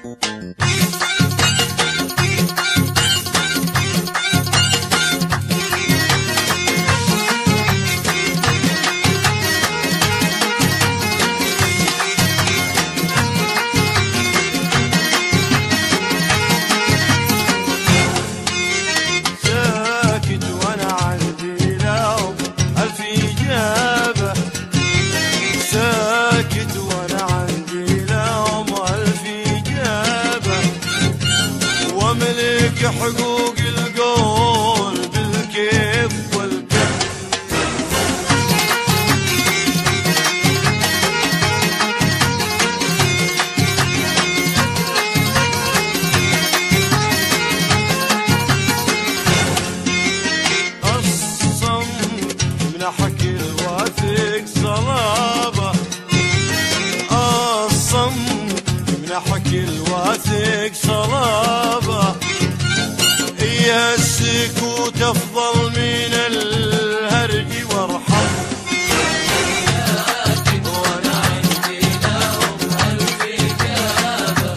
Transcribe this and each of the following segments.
حقوق القول بالكيف والكف. الصمت منحك الواثق صلابة، الصمت منحك الواثق صلابة. هي السكوت أفضل من الهرج وارحم. ساكت وانا عندي لهم ألف إجابة،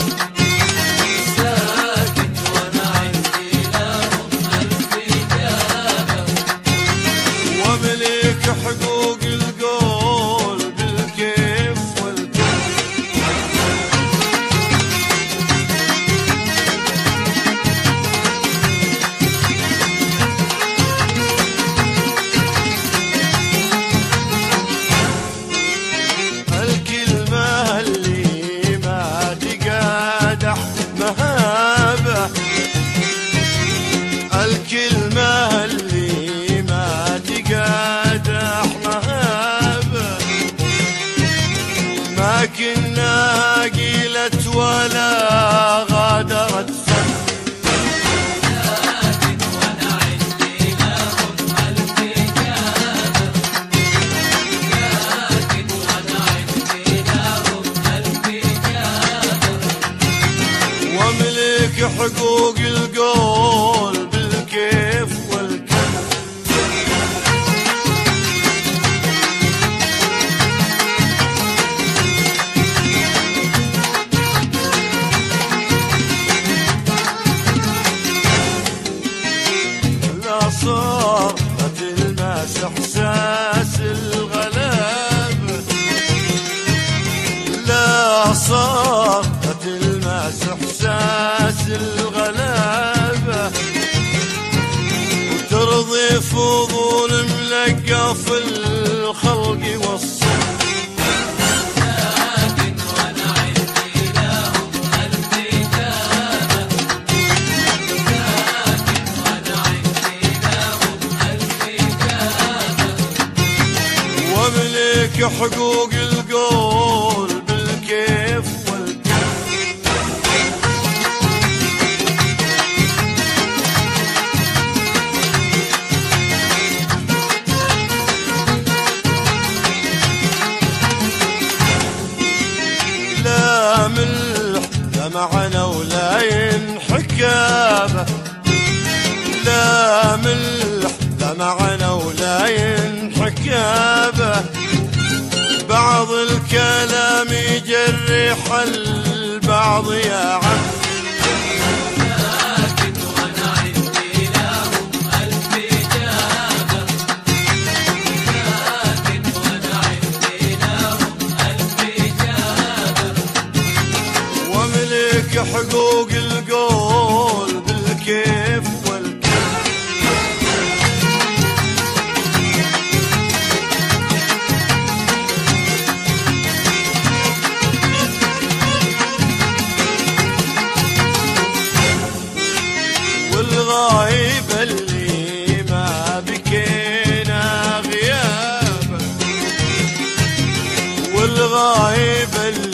ساكت وانا عندي لهم ألف إجابة. واملك حقوق القول بالكيف والكف. الكلمة اللي ما تقادح مهابة، ما كنا قيلت ولا غادرت فم. ساكت وانا عندي لهم ألف إجابة، ساكت وانا عندي لهم ألف إجابة. واملك حقوق القول بالكيف والكف. لا صارت تلمس احساس الغلابة، لا صارت تلمس احساس الغلابة. ترضي فضول ملقف الخلق والصف. ساكت وانا عندي لهم ألف إجابة، ساكت وانا عندي لهم ألف إجابة. واملك حقوق القول بالكيف والكف. لا ملح لا معنا ولا ينحكابة، لا ملح لا معنا ولا ينحكابة. بعض الكلام يجرح البعض يا عم. ساكت وانا عندي لهم ألف إجابة، ساكت وانا عندي لهم ألف إجابة. واملك حقوق القول بالكيف والكف. والغايب اللي ما بكينا غيابه، والغايب اللي